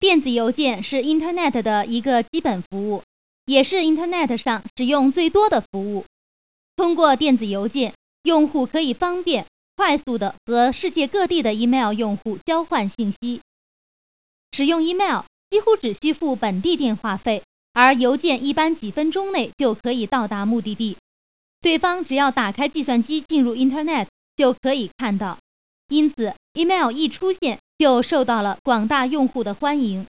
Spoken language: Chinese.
电子邮件是 Internet 的一个基本服务，也是 Internet 上使用最多的服务。通过电子邮件，用户可以方便、快速地和世界各地的 email 用户交换信息。使用 email 几乎只需付本地电话费，而邮件一般几分钟内就可以到达目的地。对方只要打开计算机进入 Internet 就可以看到，因此 email 一出现就受到了广大用户的欢迎。